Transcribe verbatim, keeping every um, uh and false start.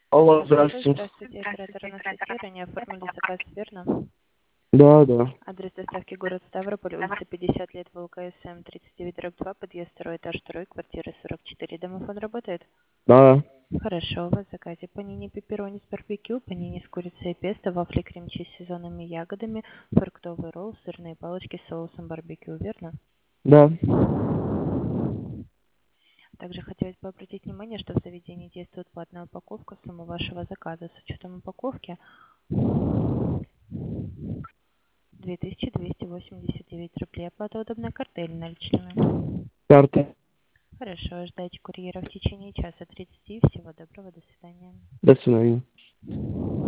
Алло, Алло, здравствуйте. здравствуйте, оператор Анастасия, ранее оформили заказ, верно? Да, да. Адрес доставки город Ставрополь, улица пятьдесят лет, ВЛКСМ, тридцать девять дробь два, подъезд второй этаж, второй, квартира сорок четыре. Домофон работает? Да. Хорошо, у вас в заказе панини пепперони с барбекю, панини с курицей и песто, вафли крем-чиз с сезонными ягодами, фруктовый ролл, сырные палочки с соусом барбекю, верно? Да. Также хотелось бы обратить внимание, что в заведении действует платная упаковка суммы вашего заказа. С учетом упаковки две тысячи двести восемьдесят девять рублей. Оплата удобная картой или наличными? Карта. Хорошо, ждайте курьера в течение часа тридцати. Всего доброго, до свидания. До свидания.